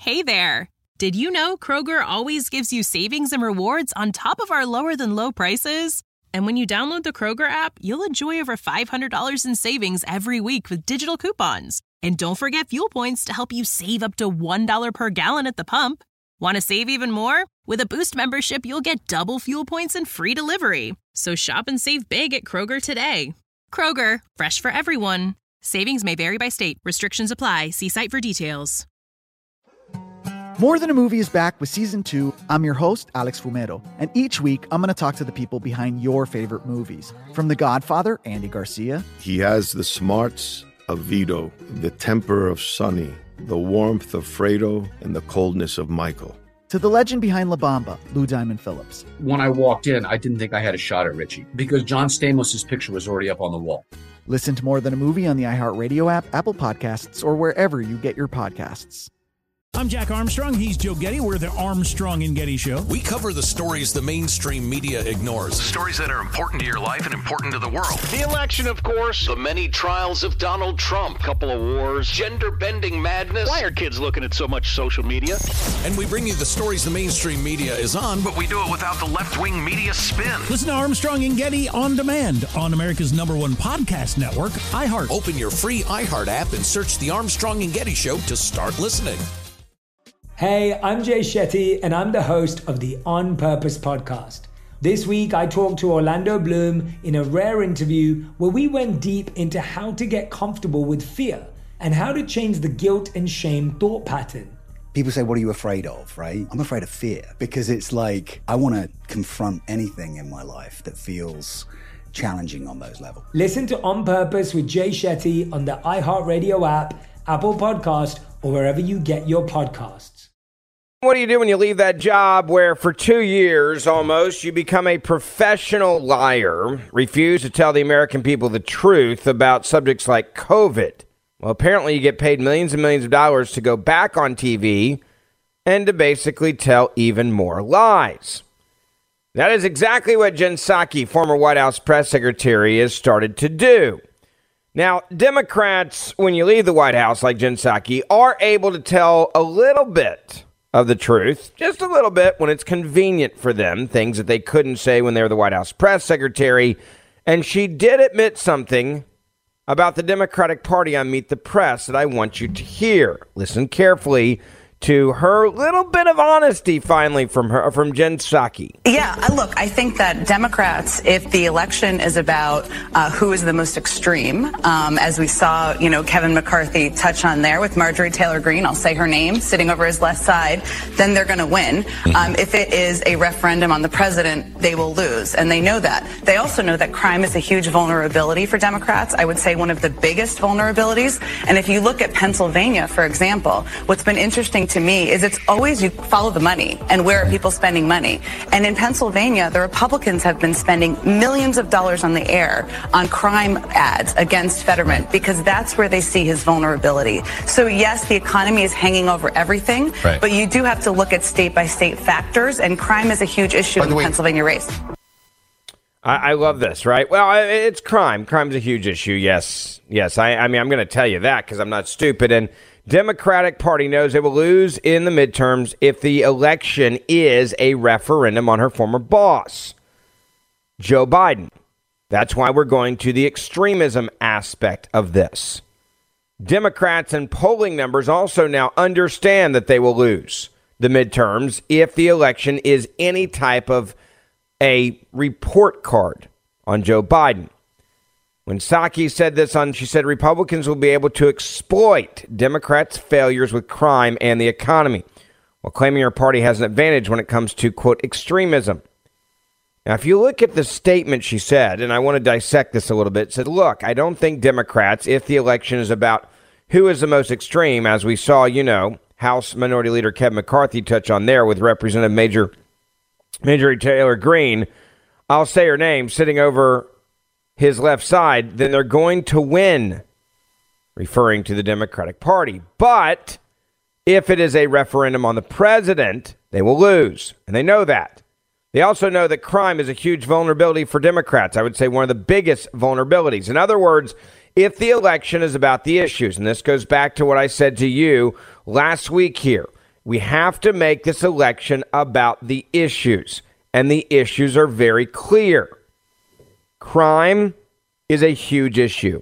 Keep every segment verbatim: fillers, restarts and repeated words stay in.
Hey there! Did you know Kroger always gives you savings and rewards on top of our lower-than-low prices? And when you download the Kroger app, you'll enjoy over five hundred dollars in savings every week with digital coupons. And don't forget fuel points to help you save up to one dollar per gallon at the pump. Want to save even more? With a Boost membership, you'll get double fuel points and free delivery. So shop and save big at Kroger today. Kroger, fresh for everyone. Savings may vary by state. Restrictions apply. See site for details. More Than a Movie is back with season two. I'm your host, Alex Fumero, and each week I'm going to talk to the people behind your favorite movies. From The Godfather, Andy Garcia. He has the smarts of Vito, the temper of Sonny, the warmth of Fredo, and the coldness of Michael. To the legend behind La Bamba, Lou Diamond Phillips. When I walked in, I didn't think I had a shot at Richie because John Stamos' picture was already up on the wall. Listen to More Than a Movie on the iHeartRadio app, Apple Podcasts, or wherever you get your podcasts. I'm Jack Armstrong. He's Joe Getty. We're the Armstrong and Getty Show. We cover the stories the mainstream media ignores. Stories that are important to your life and important to the world. The election, of course. The many trials of Donald Trump. Couple of wars. Gender-bending madness. Why are kids looking at so much social media? And we bring you the stories the mainstream media is on, but we do it without the left-wing media spin. Listen to Armstrong and Getty on demand on America's number one podcast network, iHeart. Open your free iHeart app and search The Armstrong and Getty Show to start listening. Hey, I'm Jay Shetty, and I'm the host of the On Purpose podcast. This week, I talked to Orlando Bloom in a rare interview where we went deep into how to get comfortable with fear and how to change the guilt and shame thought pattern. People say, what are you afraid of, right? I'm afraid of fear because it's like I want to confront anything in my life that feels challenging on those levels. Listen to On Purpose with Jay Shetty on the iHeartRadio app, Apple Podcast, or wherever you get your podcasts. What do you do when you leave that job where for two years almost you become a professional liar, refuse to tell the American people the truth about subjects like COVID? Well, apparently you get paid millions and millions of dollars to go back on T V and to basically tell even more lies. That is exactly what Jen Psaki, former White House press secretary, has started to do. Now, Democrats, when you leave the White House like Jen Psaki, are able to tell a little bit of the truth, just a little bit when it's convenient for them, things that they couldn't say when they were the White House press secretary. And she did admit something about the Democratic Party on Meet the Press that I want you to hear. Listen carefully to her little bit of honesty finally from her, from Jen Psaki. Yeah, look, I think that Democrats, if the election is about uh, who is the most extreme, um, as we saw, you know, Kevin McCarthy touch on there with Marjorie Taylor Greene, I'll say her name, sitting over his left side, then they're going to win. Um, if it is a referendum on the president, they will lose, and they know that. They also know that crime is a huge vulnerability for Democrats. I would say one of the biggest vulnerabilities. And if you look at Pennsylvania, for example, what's been interesting to me is it's always you follow the money and where are people spending money. And in Pennsylvania, the Republicans have been spending millions of dollars on the air on crime ads against Fetterman because that's where they see his vulnerability. So yes, the economy is hanging over everything, right, but you do have to look at state by state factors, and crime is a huge issue in the way, Pennsylvania race. I, I love this, right? Well, it's crime. Crime's a huge issue. Yes. Yes. I, I mean, I'm going to tell you that because I'm not stupid. And Democratic Party knows they will lose in the midterms if the election is a referendum on her former boss, Joe Biden. That's why we're going to the extremism aspect of this. Democrats and polling numbers also now understand that they will lose the midterms if the election is any type of a report card on Joe Biden. When Psaki said this on, she said Republicans will be able to exploit Democrats' failures with crime and the economy, while claiming her party has an advantage when it comes to, quote, extremism. Now, if you look at the statement she said, and I want to dissect this a little bit, said, look, I don't think Democrats, if the election is about who is the most extreme, as we saw, you know, House Minority Leader Kevin McCarthy touch on there with Representative Major, Major Taylor Greene, I'll say her name, sitting over his left side, then they're going to win, referring to the Democratic Party. But if it is a referendum on the president, they will lose, and they know that. They also know that crime is a huge vulnerability for Democrats. I would say one of the biggest vulnerabilities. In other words, if the election is about the issues, and this goes back to what I said to you last week here, We have to make this election about the issues, and the issues are very clear. Crime is a huge issue.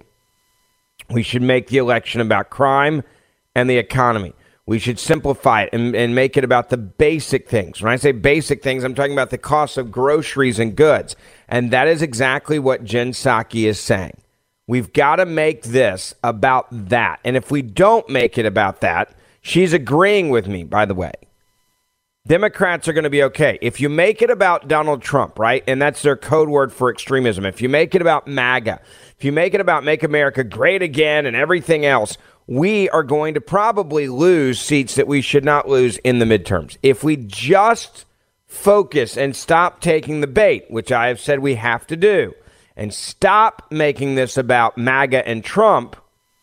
We should make the election about crime and the economy. We should simplify it and, and make it about the basic things. When I say basic things, I'm talking about the cost of groceries and goods. And that is exactly what Jen Psaki is saying. We've got to make this about that. And if we don't make it about that, she's agreeing with me, by the way. Democrats are going to be okay. If you make it about Donald Trump, right, and that's their code word for extremism, if you make it about MAGA, if you make it about Make America Great Again and everything else, we are going to probably lose seats that we should not lose in the midterms. If we just focus and stop taking the bait, which I have said we have to do, and stop making this about MAGA and Trump,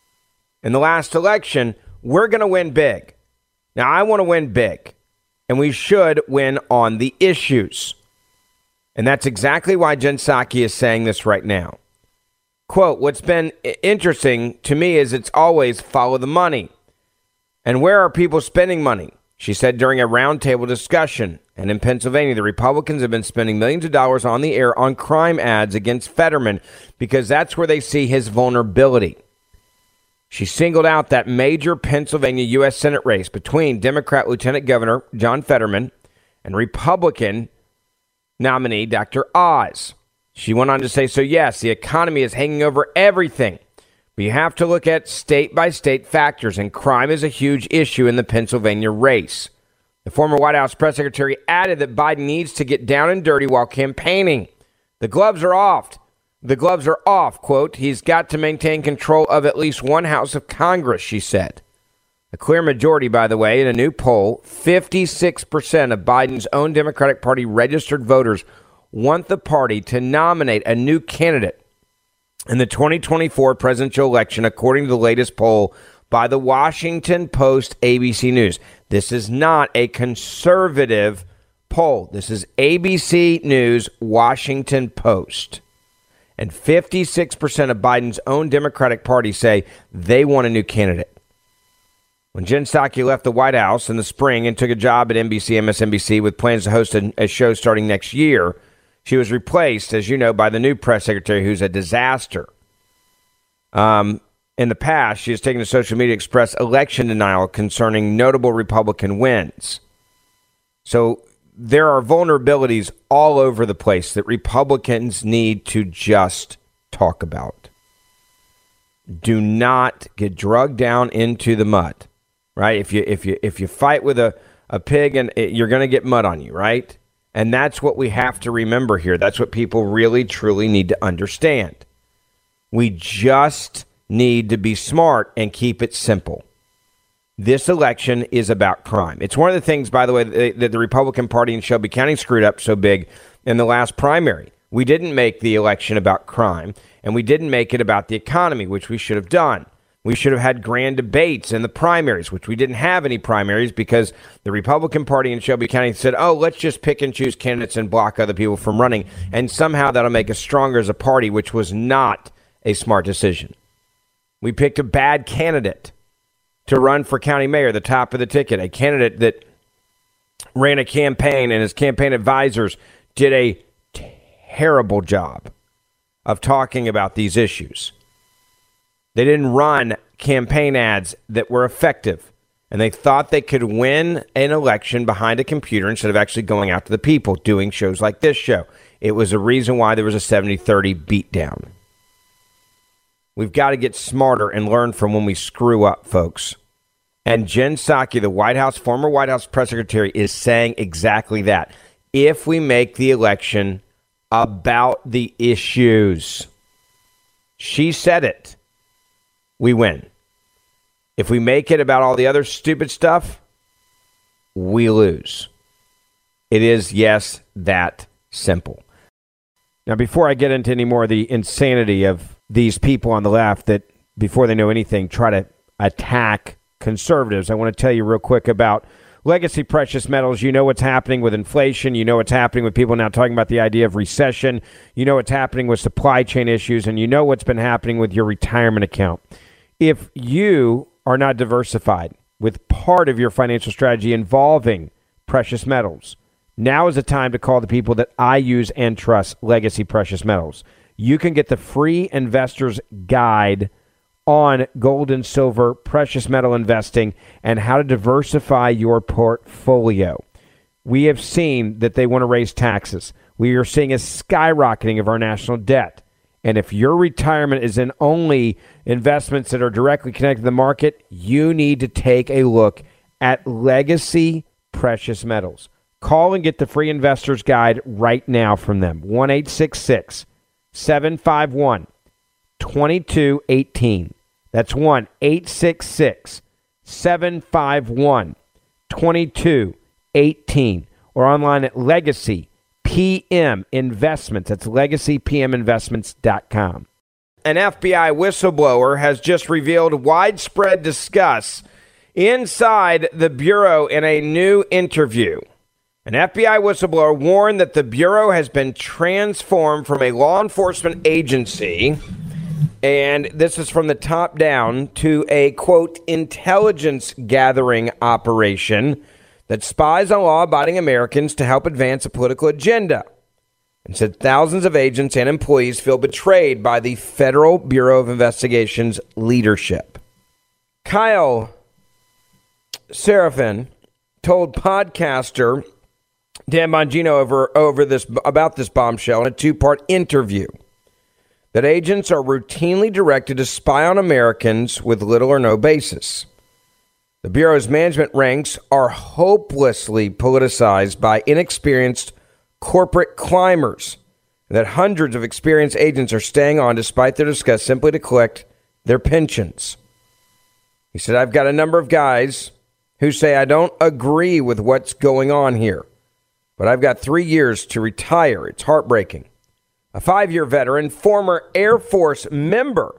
in the last election, we're going to win big. Now, I want to win big. And we should win on the issues. And that's exactly why Jen Psaki is saying this right now. Quote, what's been interesting to me is it's always follow the money. And where are people spending money? She said during a roundtable discussion. And in Pennsylvania, the Republicans have been spending millions of dollars on the air on crime ads against Fetterman because that's where they see his vulnerability. She singled out that major Pennsylvania U S Senate race between Democrat Lieutenant Governor John Fetterman and Republican nominee Doctor Oz. She went on to say, so yes, the economy is hanging over everything, but you have to look at state-by-state factors, and crime is a huge issue in the Pennsylvania race. The former White House press secretary added that Biden needs to get down and dirty while campaigning. The gloves are off. The gloves are off, quote, he's got to maintain control of at least one house of Congress, she said. A clear majority, by the way, in a new poll, fifty-six percent of Biden's own Democratic Party registered voters want the party to nominate a new candidate in the twenty twenty-four presidential election, according to the latest poll by the Washington Post A B C News. This is not a conservative poll. This is A B C News, Washington Post. And fifty-six percent of Biden's own Democratic Party say they want a new candidate. When Jen Psaki left the White House in the spring and took a job at N B C, M S N B C with plans to host a, a show starting next year, she was replaced, as you know, by the new press secretary, who's a disaster. Um, in the past, she has taken to social media to express election denial concerning notable Republican wins. So there are vulnerabilities all over the place that Republicans need to just talk about. Do not get drugged down into the mud, right? If you if you if you fight with a, a pig, and it, you're going to get mud on you, right? And that's what we have to remember here. That's what people really, truly need to understand. We just need to be smart and keep it simple. This election is about crime. It's one of the things, by the way, that the Republican Party in Shelby County screwed up so big in the last primary. We didn't make the election about crime, and we didn't make it about the economy, which we should have done. We should have had grand debates in the primaries, which we didn't have any primaries because the Republican Party in Shelby County said, oh, let's just pick and choose candidates and block other people from running, and somehow that'll make us stronger as a party, which was not a smart decision. We picked a bad candidate to run for county mayor, the top of the ticket, a candidate that ran a campaign and his campaign advisors did a terrible job of talking about these issues. They didn't run campaign ads that were effective, and they thought they could win an election behind a computer instead of actually going out to the people, doing shows like this show. It was a reason why there was a seventy thirty beatdown. We've got to get smarter and learn from when we screw up, folks. And Jen Psaki, the White House, former White House press secretary, is saying exactly that. If we make the election about the issues, she said it, we win. If we make it about all the other stupid stuff, we lose. It is, yes, that simple. Now, before I get into any more of the insanity of these people on the left that, before they know anything, try to attack conservatives, I want to tell you real quick about legacy precious metals. You know what's happening with inflation. You know what's happening with people now talking about the idea of recession. You know what's happening with supply chain issues, and you know what's been happening with your retirement account. If you are not diversified, with part of your financial strategy involving precious metals, now is the time to call the people that I use and trust, Legacy Precious Metals. You can get the free investor's guide on gold and silver, precious metal investing, and how to diversify your portfolio. We have seen that they want to raise taxes. We are seeing a skyrocketing of our national debt. And if your retirement is in only investments that are directly connected to the market, you need to take a look at Legacy Precious Metals. Call and get the free investor's guide right now from them. one eight six six, seven five one, two two one eight. That's one eight six six, seven five one, two two one eight. Or online at Legacy P M Investments. That's legacy p m investments dot com. An F B I whistleblower has just revealed widespread disgust inside the Bureau in a new interview. An F B I whistleblower warned that the Bureau has been transformed from a law enforcement agency, and this is from the top down, to a, quote, intelligence gathering operation that spies on law-abiding Americans to help advance a political agenda, and said thousands of agents and employees feel betrayed by the Federal Bureau of Investigation's leadership. Kyle Seraphin told podcaster Dan Bongino over, over this about this bombshell in a two-part interview that agents are routinely directed to spy on Americans with little or no basis. The Bureau's management ranks are hopelessly politicized by inexperienced corporate climbers that hundreds of experienced agents are staying on despite their disgust simply to collect their pensions. He said, I've got a number of guys who say I don't agree with what's going on here, but I've got three years to retire. It's heartbreaking. A five-year veteran, former Air Force member,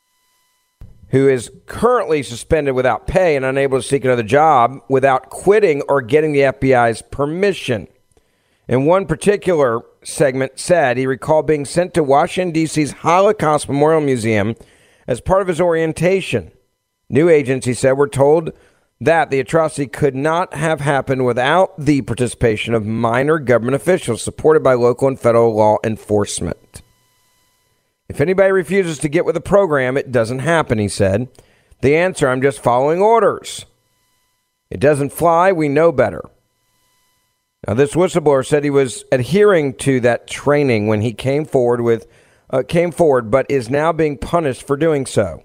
who is currently suspended without pay and unable to seek another job without quitting or getting the F B I's permission. In one particular segment said he recalled being sent to Washington, D C's Holocaust Memorial Museum as part of his orientation. New agents, he said, were told that the atrocity could not have happened without the participation of minor government officials supported by local and federal law enforcement. If anybody refuses to get with the program, it doesn't happen, he said. The answer, I'm just following orders. It doesn't fly, we know better. Now, this whistleblower said he was adhering to that training when he came forward with uh, came forward, but is now being punished for doing so,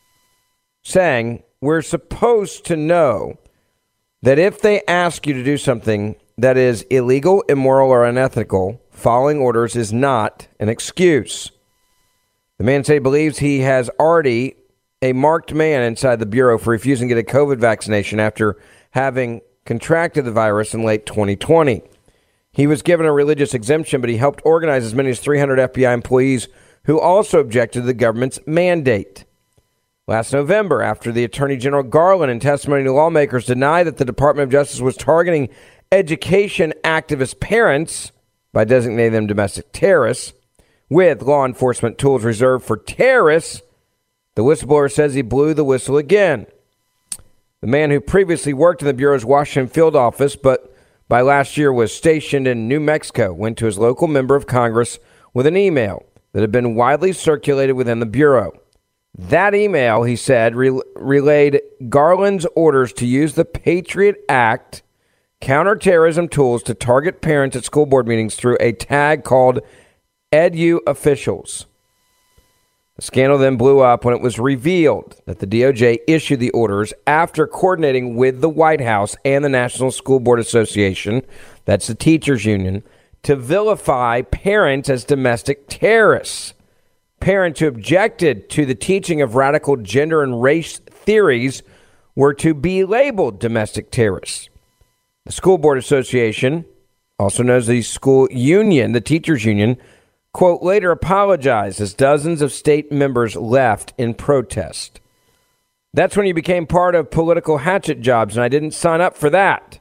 saying, we're supposed to know that if they ask you to do something that is illegal, immoral, or unethical, following orders is not an excuse. The man said he believes he has already a marked man inside the Bureau for refusing to get a COVID vaccination after having contracted the virus in late twenty twenty. He was given a religious exemption, but he helped organize as many as three hundred F B I employees who also objected to the government's mandate. Last November, after the Attorney General Garland in testimony to lawmakers denied that the Department of Justice was targeting education activist parents by designating them domestic terrorists with law enforcement tools reserved for terrorists, the whistleblower says he blew the whistle again. The man who previously worked in the Bureau's Washington field office, but by last year was stationed in New Mexico, went to his local member of Congress with an email that had been widely circulated within the Bureau. That email, he said, re- relayed Garland's orders to use the Patriot Act counterterrorism tools to target parents at school board meetings through a tag called Edu Officials. The scandal then blew up when it was revealed that the D O J issued the orders after coordinating with the White House and the National School Board Association, that's the teachers union, to vilify parents as domestic terrorists. Parents who objected to the teaching of radical gender and race theories were to be labeled domestic terrorists. The School Board Association, also known as the school union, the teachers union, quote, later apologized as dozens of state members left in protest. That's when you became part of political hatchet jobs, and I didn't sign up for that.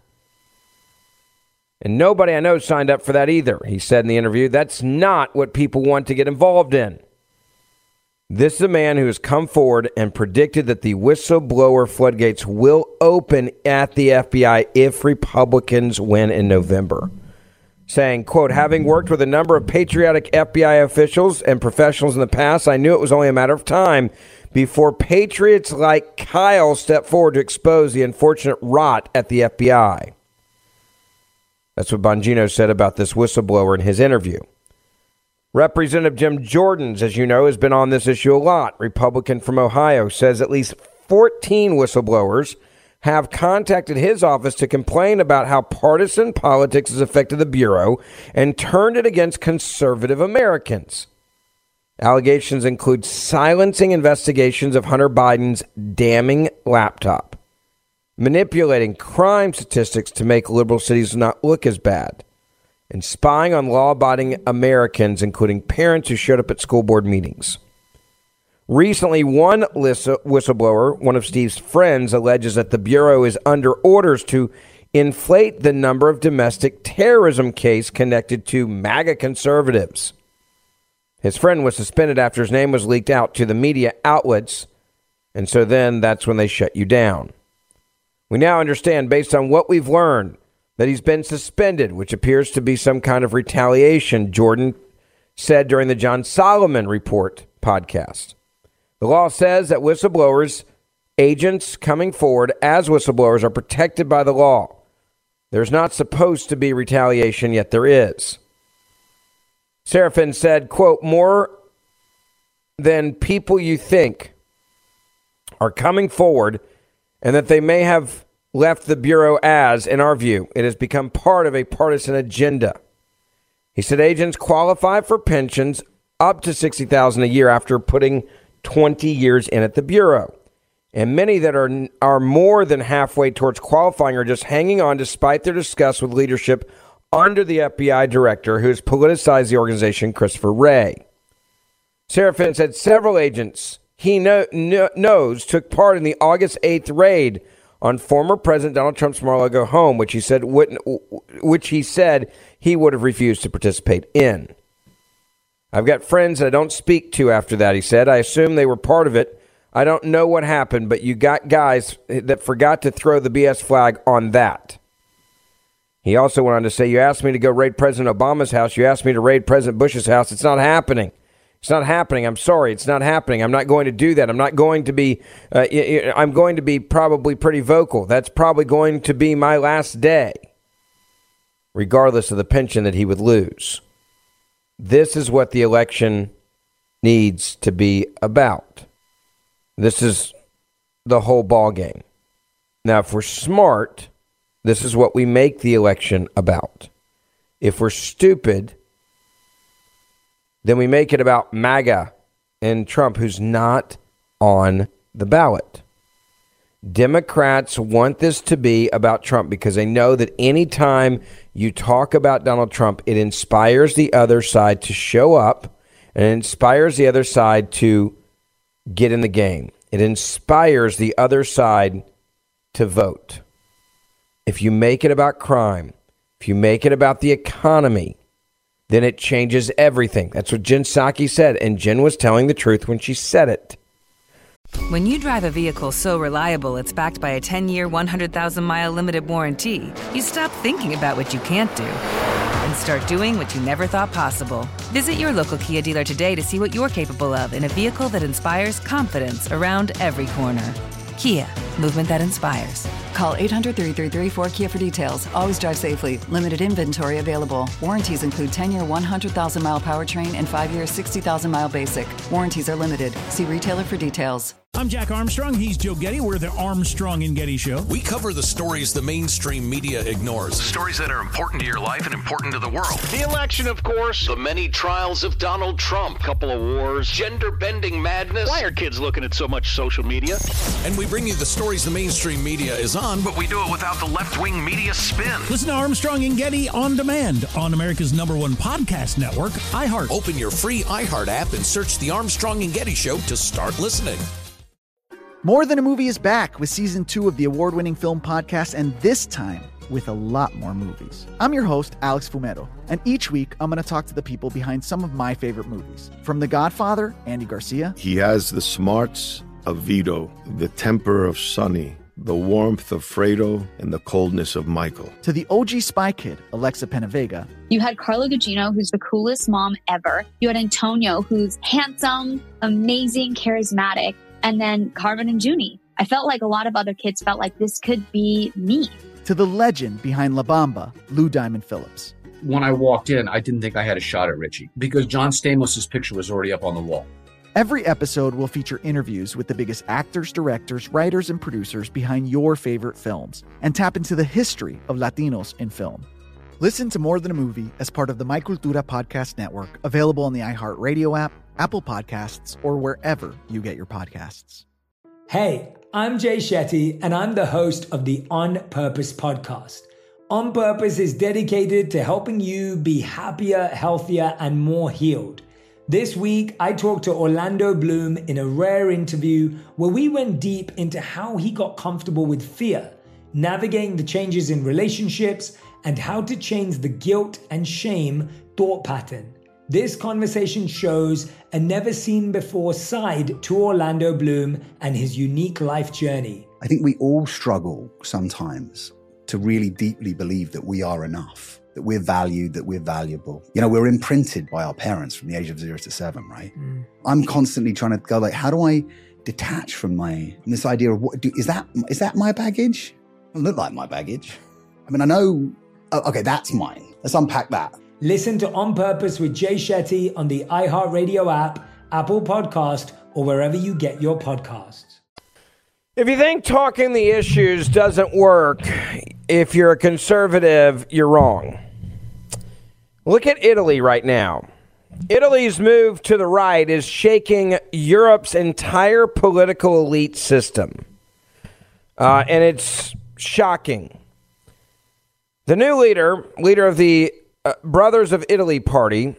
And nobody I know signed up for that either, he said in the interview. That's not what people want to get involved in. This is a man who has come forward and predicted that the whistleblower floodgates will open at the F B I if Republicans win in November. Saying, quote, having worked with a number of patriotic F B I officials and professionals in the past, I knew it was only a matter of time before patriots like Kyle stepped forward to expose the unfortunate rot at the F B I. That's what Bongino said about this whistleblower in his interview. Representative Jim Jordan, as you know, has been on this issue a lot. Republican from Ohio, says at least fourteen whistleblowers have contacted his office to complain about how partisan politics has affected the Bureau and turned it against conservative Americans. Allegations include silencing investigations of Hunter Biden's damning laptop, manipulating crime statistics to make liberal cities not look as bad, and spying on law-abiding Americans, including parents who showed up at school board meetings. Recently, one whistleblower, one of Steve's friends, alleges that the Bureau is under orders to inflate the number of domestic terrorism cases connected to MAGA conservatives. His friend was suspended after his name was leaked out to the media outlets, and so then that's when they shut you down. We now understand, based on what we've learned, that he's been suspended, which appears to be some kind of retaliation, Jordan said during the John Solomon Report podcast. The law says that whistleblowers, agents coming forward as whistleblowers, are protected by the law. There's not supposed to be retaliation, yet there is. Serafin said, quote, more than people you think are coming forward, and that they may have left the Bureau as, in our view, it has become part of a partisan agenda. He said agents qualify for pensions up to sixty thousand dollars a year after putting twenty years in at the Bureau. And many that are are more than halfway towards qualifying are just hanging on despite their disgust with leadership under the F B I director who has politicized the organization, Christopher Wray. Serafin said several agents he know, kn- knows took part in the August eighth raid on former President Donald Trump's Mar-a-Lago home, which he said wouldn't, which he said he would have refused to participate in. I've got friends that I don't speak to after that, he said. I assume they were part of it. I don't know what happened, but you got guys that forgot to throw the B S flag on that. He also went on to say, you asked me to go raid President Obama's house. You asked me to raid President Bush's house. It's not happening. It's not happening. I'm sorry. It's not happening. I'm not going to do that. I'm not going to be, uh, I'm going to be probably pretty vocal. That's probably going to be my last day, regardless of the pension that he would lose. This is what the election needs to be about. This is the whole ball game. Now, if we're smart, this is what we make the election about. If we're stupid, then we make it about MAGA and Trump, who's not on the ballot. Democrats want this to be about Trump because they know that anytime you talk about Donald Trump, it inspires the other side to show up, and it inspires the other side to get in the game. It inspires the other side to vote. If you make it about crime, if you make it about the economy, then it changes everything. That's what Jen Psaki said, and Jen was telling the truth when she said it. When you drive a vehicle so reliable it's backed by a ten-year, one hundred thousand mile limited warranty, you stop thinking about what you can't do and start doing what you never thought possible. Visit your local Kia dealer today to see what you're capable of in a vehicle that inspires confidence around every corner. Kia, movement that inspires. Call eight hundred, three three three, four K I A for details. Always drive safely. Limited inventory available. Warranties include ten-year, one hundred thousand mile powertrain and five-year, sixty thousand mile basic. Warranties are limited. See retailer for details. I'm Jack Armstrong. He's Joe Getty. We're the Armstrong and Getty Show. We cover the stories the mainstream media ignores. Stories that are important to your life and important to the world. The election, of course. The many trials of Donald Trump. Couple of wars. Gender-bending madness. Why are kids looking at so much social media? And we bring you the stories the mainstream media is on, but we do it without the left-wing media spin. Listen to Armstrong and Getty on demand on America's number one podcast network, iHeart. Open your free iHeart app and search the Armstrong and Getty Show to start listening. More Than a Movie is back with season two of the award-winning film podcast, and this time with a lot more movies. I'm your host, Alex Fumero, and each week I'm going to talk to the people behind some of my favorite movies. From The Godfather, Andy Garcia. He has the smarts of Vito, the temper of Sonny, the warmth of Fredo, and the coldness of Michael. To the O G Spy Kid, Alexa Penavega. You had Carla Gugino, who's the coolest mom ever. You had Antonio, who's handsome, amazing, charismatic. And then Carmen and Junie. I felt like a lot of other kids felt like this could be me. To the legend behind La Bamba, Lou Diamond Phillips. When I walked in, I didn't think I had a shot at Richie because John Stamos' picture was already up on the wall. Every episode will feature interviews with the biggest actors, directors, writers, and producers behind your favorite films and tap into the history of Latinos in film. Listen to More Than a Movie as part of the My Cultura podcast network, available on the iHeartRadio app, Apple Podcasts, or wherever you get your podcasts. Hey, I'm Jay Shetty, and I'm the host of the On Purpose podcast. On Purpose is dedicated to helping you be happier, healthier, and more healed. This week, I talked to Orlando Bloom in a rare interview where we went deep into how he got comfortable with fear, navigating the changes in relationships, and how to change the guilt and shame thought pattern. This conversation shows a never-seen-before side to Orlando Bloom and his unique life journey. I think we all struggle sometimes to really deeply believe that we are enough, that we're valued, that we're valuable. You know, we're imprinted by our parents from the age of zero to seven, right? Mm. I'm constantly trying to go like, how do I detach from my, from this idea of what, do, is that, is that my baggage? It doesn't look like my baggage. I mean, I know, oh, okay, that's mine. Let's unpack that. Listen to On Purpose with Jay Shetty on the iHeartRadio app, Apple Podcast, or wherever you get your podcasts. If you think talking the issues doesn't work, if you're a conservative, you're wrong. Look at Italy right now. Italy's move to the right is shaking Europe's entire political elite system. Uh, and it's shocking. The new leader, leader of the uh, Brothers of Italy party,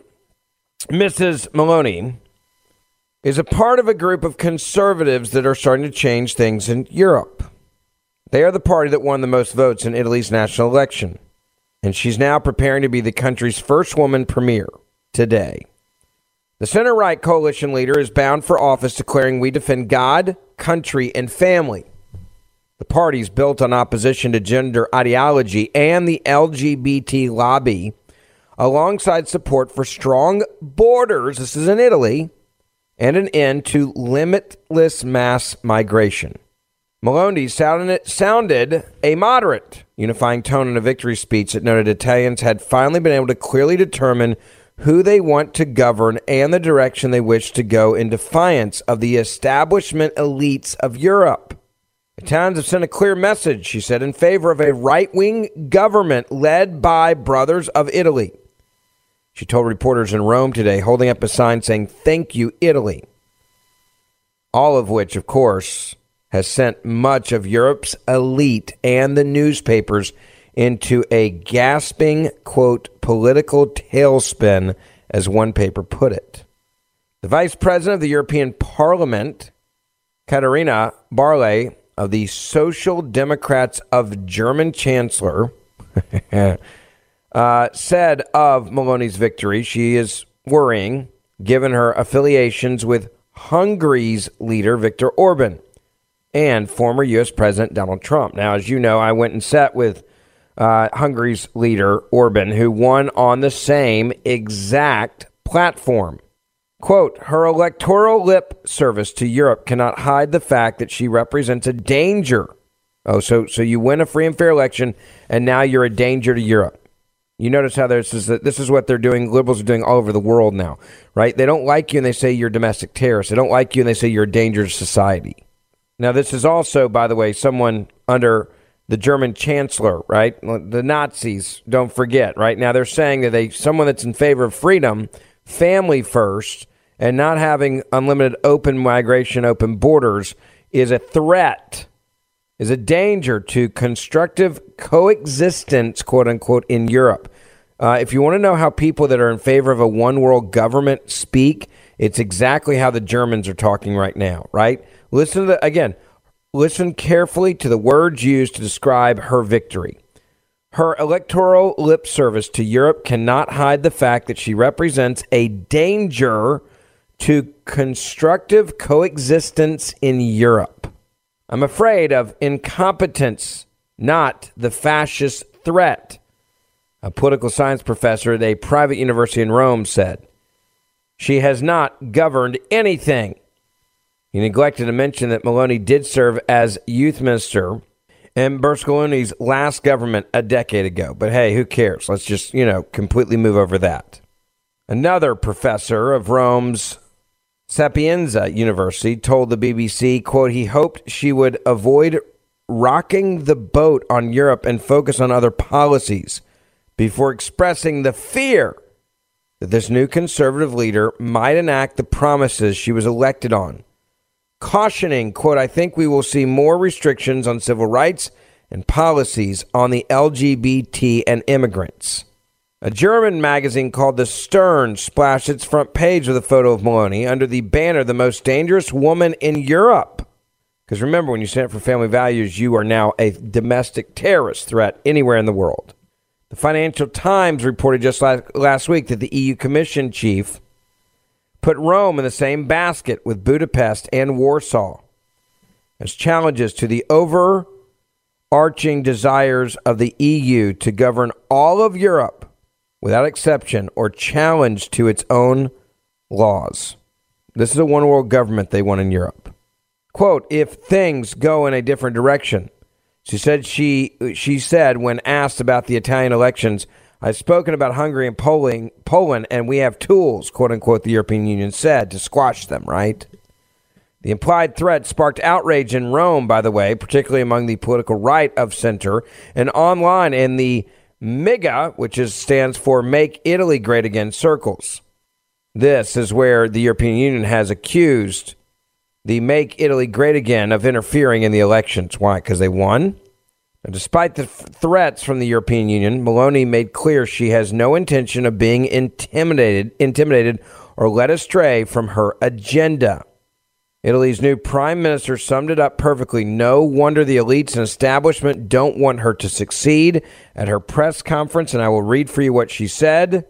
Missus Meloni, is a part of a group of conservatives that are starting to change things in Europe. They are the party that won the most votes in Italy's national election. And she's now preparing to be the country's first woman premier today. The center-right coalition leader is bound for office, declaring we defend God, country, and family. The party's built on opposition to gender ideology and the L G B T lobby, alongside support for strong borders, this is in Italy, and an end to limitless mass migration. Meloni sounded, sounded a moderate, unifying tone in a victory speech that noted Italians had finally been able to clearly determine who they want to govern and the direction they wish to go in defiance of the establishment elites of Europe. Italians have sent a clear message, she said, in favor of a right-wing government led by Brothers of Italy. She told reporters in Rome today, holding up a sign saying, "Thank you, Italy." All of which, of course, has sent much of Europe's elite and the newspapers into a gasping, quote, political tailspin, as one paper put it. The vice president of the European Parliament, Katharina Barley, of the Social Democrats of German Chancellor, uh, said of Meloni's victory, she is worrying, given her affiliations with Hungary's leader, Viktor Orban, and former U S President Donald Trump. Now, as you know, I went and sat with uh, Hungary's leader, Orban, who won on the same exact platform. Quote, her electoral lip service to Europe cannot hide the fact that she represents a danger. Oh, so so you win a free and fair election, and now you're a danger to Europe. You notice how this is, this is what they're doing, liberals are doing all over the world now, right? They don't like you and they say you're a domestic terrorist. They don't like you and they say you're a danger to society. Now, this is also, by the way, someone under the German chancellor, right? The Nazis, don't forget, right? Now, they're saying that they someone that's in favor of freedom, family first, and not having unlimited open migration, open borders is a threat, is a danger to constructive coexistence, quote unquote, in Europe. Uh, if you want to know how people that are in favor of a one world government speak, it's exactly how the Germans are talking right now, right? Listen to the, again, listen carefully to the words used to describe her victory. Her electoral lip service to Europe cannot hide the fact that she represents a danger to constructive coexistence in Europe. I'm afraid of incompetence, not the fascist threat, a political science professor at a private university in Rome said. She has not governed anything. He neglected to mention that Meloni did serve as youth minister in Berlusconi's last government a decade ago. But hey, who cares? Let's just, you know, completely move over that. Another professor of Rome's Sapienza University told the B B C, quote, he hoped she would avoid rocking the boat on Europe and focus on other policies before expressing the fear that this new conservative leader might enact the promises she was elected on. Cautioning, quote, I think we will see more restrictions on civil rights and policies on the L G B T and immigrants. A German magazine called The Stern splashed its front page with a photo of Meloni under the banner, the most dangerous woman in Europe. Because remember, when you stand up for family values, you are now a domestic terrorist threat anywhere in the world. The Financial Times reported just last, last week that the E U Commission chief put Rome in the same basket with Budapest and Warsaw as challenges to the overarching desires of the E U to govern all of Europe without exception or challenge to its own laws. This is a one world government they want in Europe. Quote, if things go in a different direction, she said she she said when asked about the Italian elections, I've spoken about Hungary and Poland, Poland, and we have tools, quote unquote, the European Union said, to squash them, right? The implied threat sparked outrage in Rome, by the way, particularly among the political right of center and online in the MIGA, which is stands for Make Italy Great Again circles. This is where the European Union has accused the Make Italy Great Again of interfering in the elections. Why? Because they won? And despite the f- threats from the European Union, Meloni made clear she has no intention of being intimidated, intimidated or led astray from her agenda. Italy's new prime minister summed it up perfectly. No wonder the elites and establishment don't want her to succeed. At her press conference, and I will read for you what she said.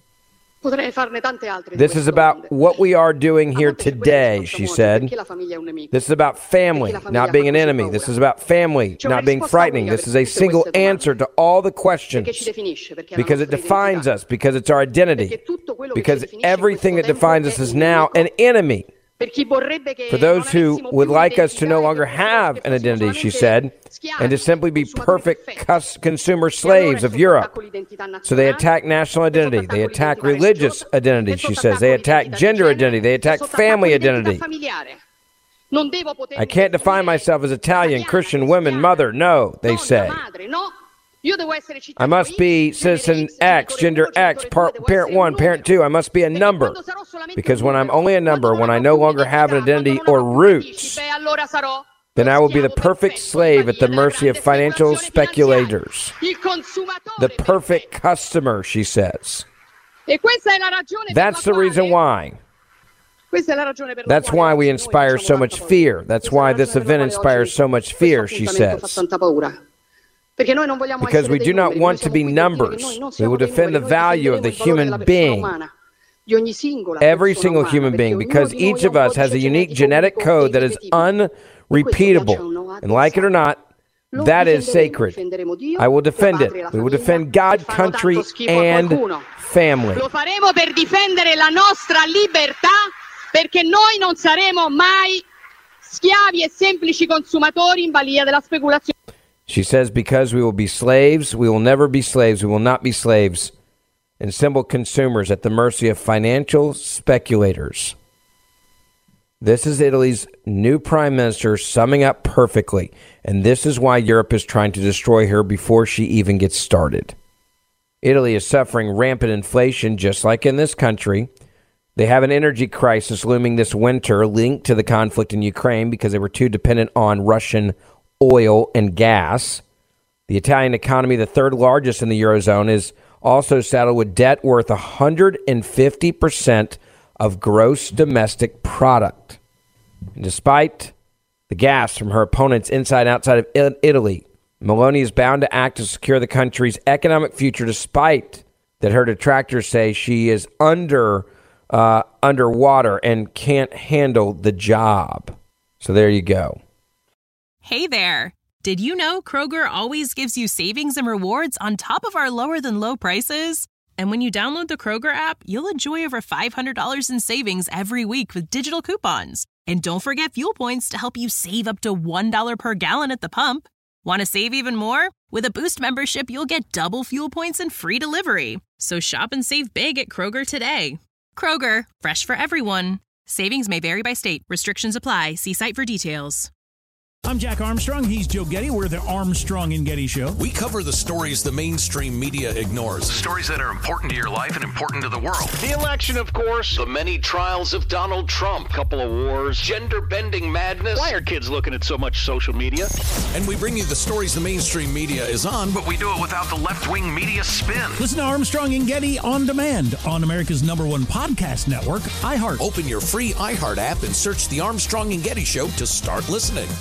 This is about what we are doing here today, she said. This is about family, not being an enemy. This is about family, not being frightening. This is a single answer to all the questions because it defines us, because it's our identity, because everything that defines us is now an enemy. For those who would like us to no longer have an identity, she said, and to simply be perfect cus- consumer slaves of Europe. So they attack national identity. They attack religious identity, she says. They attack gender identity. They attack family identity. I can't define myself as Italian, Christian, women, mother. No, they say. I must be citizen X, gender X, par- parent one, parent two. I must be a number. Because when I'm only a number, when I no longer have an identity or roots, then I will be the perfect slave at the mercy of financial speculators. The perfect customer, she says. That's the reason why. That's why we inspire so much fear. That's why this event inspires so much fear, she says. Because we do not want to be numbers. We will defend the value of the human being. Every single human being, because each of us has a unique genetic code that is unrepeatable. And like it or not, that is sacred. I will defend it. We will defend God, country, and family. Lo faremo per difendere la nostra libertà, perché noi non saremo mai schiavi e semplici consumatori in balia della speculazione. She says, because we will be slaves, we will never be slaves, we will not be slaves, and simple consumers at the mercy of financial speculators. This is Italy's new prime minister summing up perfectly, and this is why Europe is trying to destroy her before she even gets started. Italy is suffering rampant inflation, just like in this country. They have an energy crisis looming this winter linked to the conflict in Ukraine because they were too dependent on Russian oil and gas. The Italian economy, the third largest in the Eurozone, is also saddled with debt worth one hundred fifty percent of gross domestic product. And despite the gas from her opponents inside and outside of Italy, Meloni is bound to act to secure the country's economic future, despite that her detractors say she is under uh, underwater and can't handle the job. So there you go. Hey there. Did you know Kroger always gives you savings and rewards on top of our lower than low prices? And when you download the Kroger app, you'll enjoy over five hundred dollars in savings every week with digital coupons. And don't forget fuel points to help you save up to one dollar per gallon at the pump. Want to save even more? With a Boost membership, you'll get double fuel points and free delivery. So shop and save big at Kroger today. Kroger, fresh for everyone. Savings may vary by state. Restrictions apply. See site for details. I'm Jack Armstrong. He's Joe Getty. We're the Armstrong and Getty Show. We cover the stories the mainstream media ignores. Stories that are important to your life and important to the world. The election, of course. The many trials of Donald Trump. Couple of wars. Gender-bending madness. Why are kids looking at so much social media? And we bring you the stories the mainstream media is on, But we do it without the left-wing media spin. Listen to Armstrong and Getty on demand on America's number one podcast network, iHeart. Open your free iHeart app and search the Armstrong and Getty Show to start listening.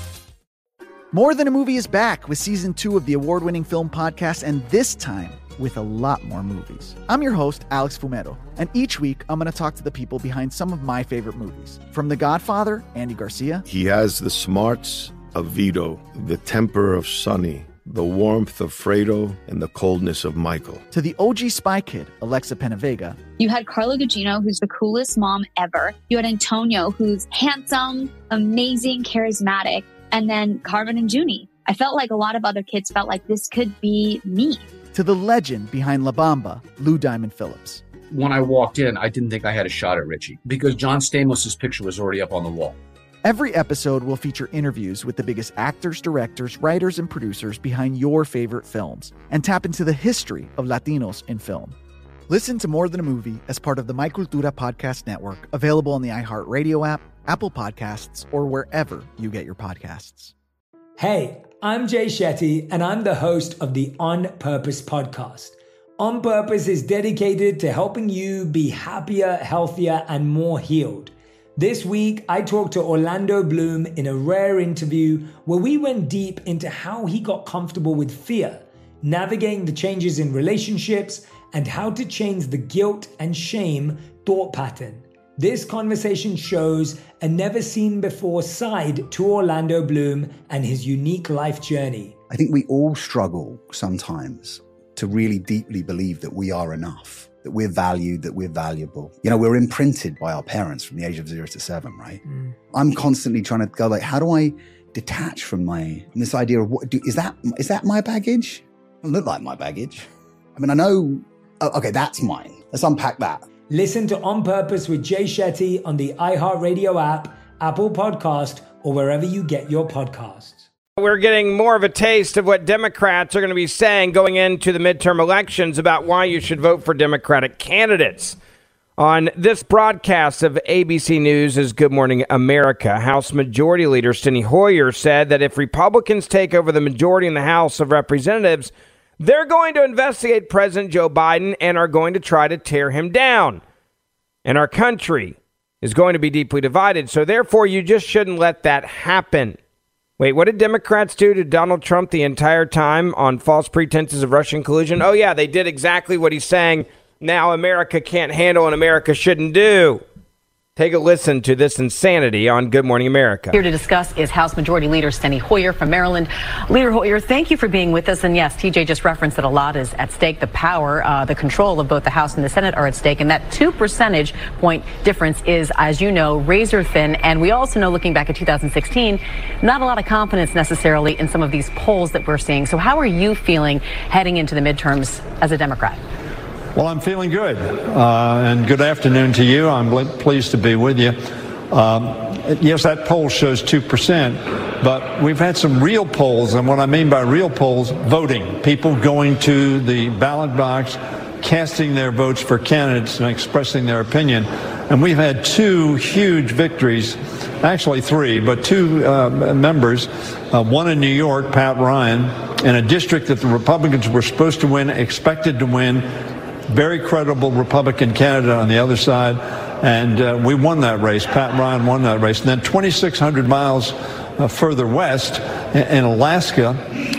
More Than a Movie is back with season two of the award-winning film podcast, and this time with a lot more movies. I'm your host, Alex Fumero, and each week I'm going to talk to the people behind some of my favorite movies. From The Godfather, Andy Garcia. He has the smarts of Vito, the temper of Sonny, the warmth of Fredo, and the coldness of Michael. To the O G Spy Kid, Alexa Penavega. You had Carla Gugino, who's the coolest mom ever. You had Antonio, who's handsome, amazing, charismatic. And then Carmen and Junie. I felt like a lot of other kids felt like this could be me. To the legend behind La Bamba, Lou Diamond Phillips. When I walked in, I didn't think I had a shot at Richie because John Stamos' picture was already up on the wall. Every episode will feature interviews with the biggest actors, directors, writers, and producers behind your favorite films and tap into the history of Latinos in film. Listen to More Than a Movie as part of the My Cultura podcast network, available on the iHeartRadio app, Apple Podcasts, or wherever you get your podcasts. Hey, I'm Jay Shetty, and I'm the host of the On Purpose podcast. On Purpose is dedicated to helping you be happier, healthier, and more healed. This week, I talked to Orlando Bloom in a rare interview where we went deep into how he got comfortable with fear, navigating the changes in relationships, and how to change the guilt and shame thought pattern. This conversation shows a never-seen-before side to Orlando Bloom and his unique life journey. I think we all struggle sometimes to really deeply believe that we are enough, that we're valued, that we're valuable. You know, we're imprinted by our parents from the age of zero to seven, right? Mm. I'm constantly trying to go like, how do I detach from my, from this idea of what, do, is that, is that my baggage? It doesn't look like my baggage. I mean, I know, oh, okay, that's mine. Let's unpack that. Listen to On Purpose with Jay Shetty on the iHeartRadio app, Apple Podcast, or wherever you get your podcasts. We're getting more of a taste of what Democrats are going to be saying going into the midterm elections about why you should vote for Democratic candidates. On this broadcast of A B C News' Good Morning America, House Majority Leader Steny Hoyer said that if Republicans take over the majority in the House of Representatives, they're going to investigate President Joe Biden and are going to try to tear him down. And our country is going to be deeply divided. So therefore, you just shouldn't let that happen. Wait, what did Democrats do to Donald Trump the entire time on false pretenses of Russian collusion? Oh, yeah, they did exactly what he's saying now America can't handle and America shouldn't do. Take a listen to this insanity on Good Morning America. Here to discuss is House Majority Leader Steny Hoyer from Maryland. Leader Hoyer, thank you for being with us. And yes, T J just referenced that a lot is at stake. The power, uh, the control of both the House and the Senate are at stake. And that two percentage point difference is, as you know, razor thin. And we also know, looking back at two thousand sixteen, not a lot of confidence necessarily in some of these polls that we're seeing. So how are you feeling heading into the midterms as a Democrat? Well, I'm feeling good, uh, and good afternoon to you. I'm pleased to be with you. Um, yes, that poll shows two percent, but we've had some real polls, and what I mean by real polls, voting. People going to the ballot box, casting their votes for candidates and expressing their opinion. And we've had two huge victories, actually three, but two uh, members, uh, one in New York, Pat Ryan, in a district that the Republicans were supposed to win, expected to win. Very credible Republican candidate on the other side, and uh, we won that race. Pat Ryan won that race. And then twenty-six hundred miles uh, further west in, in Alaska,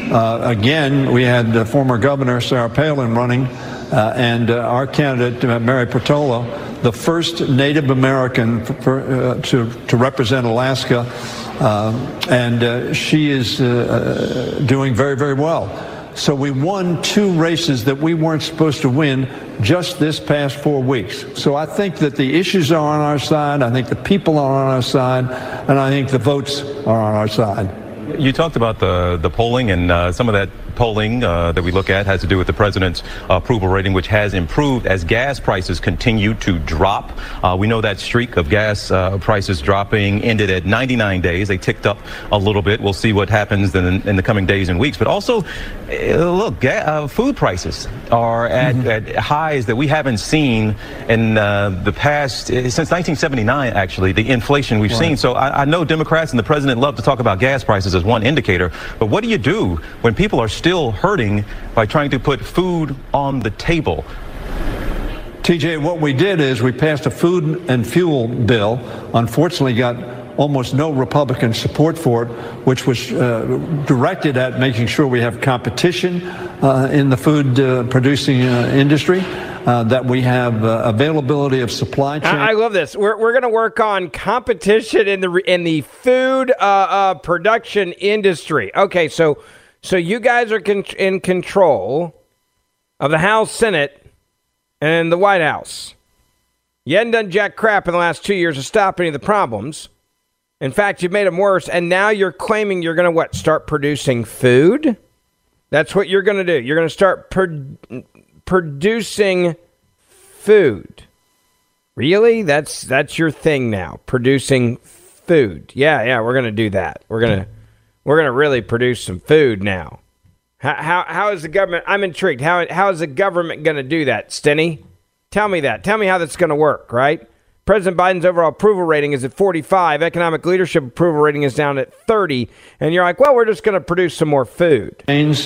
Uh, again, we had uh, former Governor Sarah Palin running, uh, and uh, our candidate, uh, Mary Portola, the first Native American for, for, uh, to, to represent Alaska, uh, and uh, she is uh, doing very, very well. So we won two races that we weren't supposed to win just this past four weeks. So I think that the issues are on our side, I think the people are on our side, and I think the votes are on our side. You talked about the, the polling, and uh, some of that polling uh, that we look at has to do with the president's uh, approval rating, which has improved as gas prices continue to drop. Uh, we know that streak of gas uh, prices dropping ended at ninety-nine days. They ticked up a little bit. We'll see what happens in, in the coming days and weeks. But also, uh, look, ga- uh, food prices are at, mm-hmm. at highs that we haven't seen in uh, the past, since nineteen seventy-nine, actually, the inflation we've right. seen. So I, I know Democrats and the president love to talk about gas prices as one indicator, but what do you do when people are still hurting by trying to put food on the table? T J, what we did is we passed a food and fuel bill, unfortunately got almost no Republican support for it, which was uh, directed at making sure we have competition uh, in the food uh, producing uh, industry. Uh, that we have uh, availability of supply chain. I, I love this. We're we're going to work on competition in the in the food uh, uh, production industry. Okay, so so you guys are con- in control of the House, Senate, and the White House. You hadn't done jack crap in the last two years to stop any of the problems. In fact, you've made them worse, and now you're claiming you're going to what? Start producing food? That's what you're going to do. You're going to start pro- producing food. Really? That's that's your thing now. Producing food. Yeah, yeah, we're going to do that. We're going to we're going to really produce some food now. How how how is the government? I'm intrigued. How how is the government going to do that, Stenny? Tell me that. Tell me how that's going to work, right? President Biden's overall approval rating is at forty-five. Economic leadership approval rating is down at thirty. And you're like, well, we're just going to produce some more food.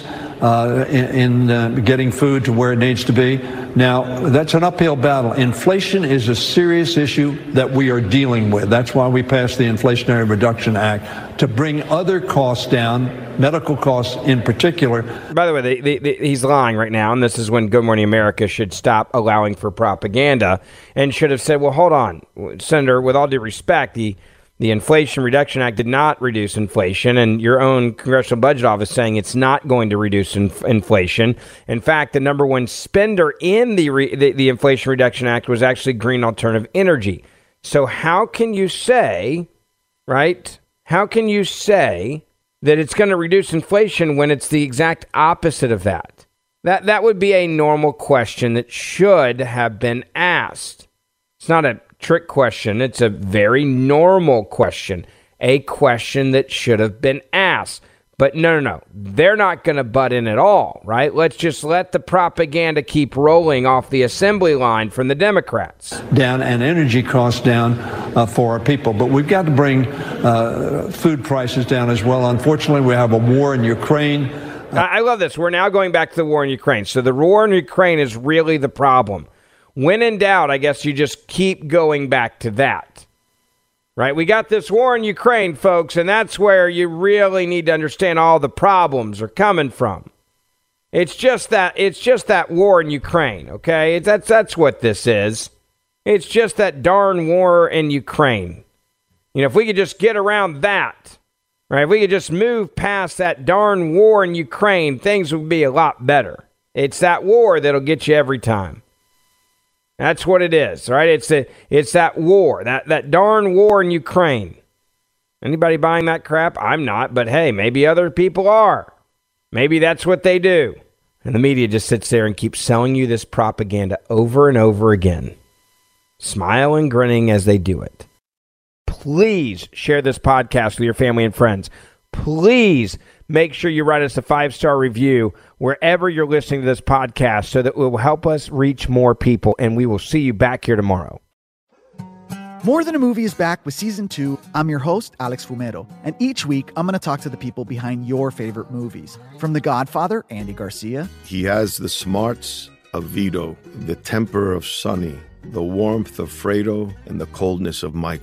Uh, in in uh, getting food to where it needs to be. Now, that's an uphill battle. Inflation is a serious issue that we are dealing with. That's why we passed the Inflationary Reduction Act, to bring other costs down, medical costs in particular. By the way, the, the, the, he's lying right now, and this is when Good Morning America should stop allowing for propaganda and should have said, well, hold on, Senator, with all due respect, the The Inflation Reduction Act did not reduce inflation, and your own Congressional Budget Office saying it's not going to reduce inf- inflation. In fact, the number one spender in the, re- the the Inflation Reduction Act was actually green alternative energy. So how can you say, right, how can you say that it's going to reduce inflation when it's the exact opposite of that? That that would be a normal question that should have been asked. It's not a trick question. It's a very normal question, a question that should have been asked. But no, no, no, they're not going to butt in at all, right? Let's just let the propaganda keep rolling off the assembly line from the Democrats. Down and energy costs down uh, for our people. But we've got to bring uh, food prices down as well. Unfortunately, we have a war in Ukraine. Uh, I love this. We're now going back to the war in Ukraine. So the war in Ukraine is really the problem. When in doubt, I guess you just keep going back to that, right? We got this war in Ukraine, folks, and that's where you really need to understand all the problems are coming from. It's just that it's just that war in Ukraine, okay? That's that's what this is. It's just that darn war in Ukraine. You know, if we could just get around that, right? If we could just move past that darn war in Ukraine, things would be a lot better. It's that war that'll get you every time. That's what it is, right? It's a, it's that war, that, that darn war in Ukraine. Anybody buying that crap? I'm not, but hey, maybe other people are. Maybe that's what they do. And the media just sits there and keeps selling you this propaganda over and over again. Smile and grinning as they do it. Please share this podcast with your family and friends. Please make sure you write us a five-star review wherever you're listening to this podcast so that it will help us reach more people, and we will see you back here tomorrow. More Than a Movie is back with Season two. I'm your host, Alex Fumero, and each week I'm going to talk to the people behind your favorite movies. From The Godfather, Andy Garcia. He has the smarts of Vito, the temper of Sonny, the warmth of Fredo, and the coldness of Michael.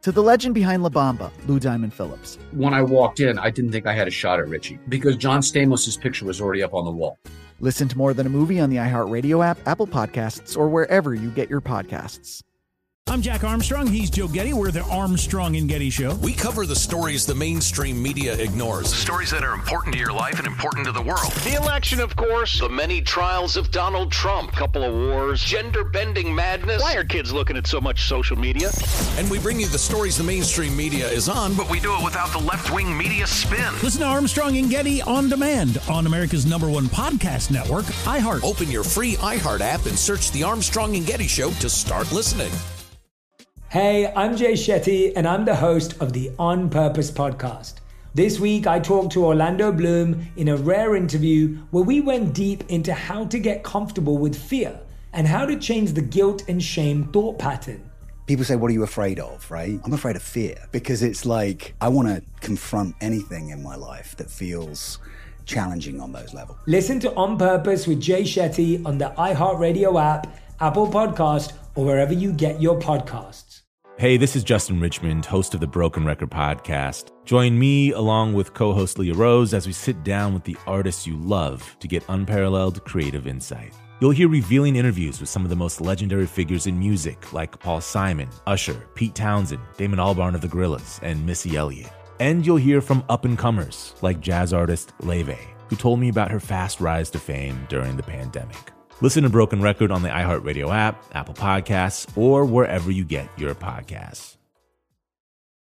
to the legend behind La Bamba, Lou Diamond Phillips. When I walked in, I didn't think I had a shot at Richie because John Stamos' picture was already up on the wall. Listen to More Than a Movie on the iHeartRadio app, Apple Podcasts, or wherever you get your podcasts. I'm Jack Armstrong. He's Joe Getty. We're the Armstrong and Getty Show. We cover the stories the mainstream media ignores. Stories that are important to your life and important to the world. The election, of course. The many trials of Donald Trump. Couple of wars. Gender-bending madness. Why are kids looking at so much social media? And we bring you the stories the mainstream media is on, But we do it without the left-wing media spin. Listen to Armstrong and Getty on demand on America's number one podcast network, iHeart. Open your free iHeart app and search The Armstrong and Getty Show to start listening. Hey, I'm Jay Shetty, and I'm the host of the On Purpose podcast. This week, I talked to Orlando Bloom in a rare interview where we went deep into how to get comfortable with fear and how to change the guilt and shame thought pattern. People say, what are you afraid of, right? I'm afraid of fear because it's like I want to confront anything in my life that feels challenging on those levels. Listen to On Purpose with Jay Shetty on the iHeartRadio app, Apple Podcast, or wherever you get your podcasts. Hey, this is Justin Richmond, host of the Broken Record podcast. Join me along with co-host Leah Rose as we sit down with the artists you love to get unparalleled creative insight. You'll hear revealing interviews with some of the most legendary figures in music like Paul Simon, Usher, Pete Townsend, Damon Albarn of the Gorillaz, and Missy Elliott. And you'll hear from up-and-comers like jazz artist Leve, who told me about her fast rise to fame during the pandemic. Listen to Broken Record on the iHeartRadio app, Apple Podcasts, or wherever you get your podcasts.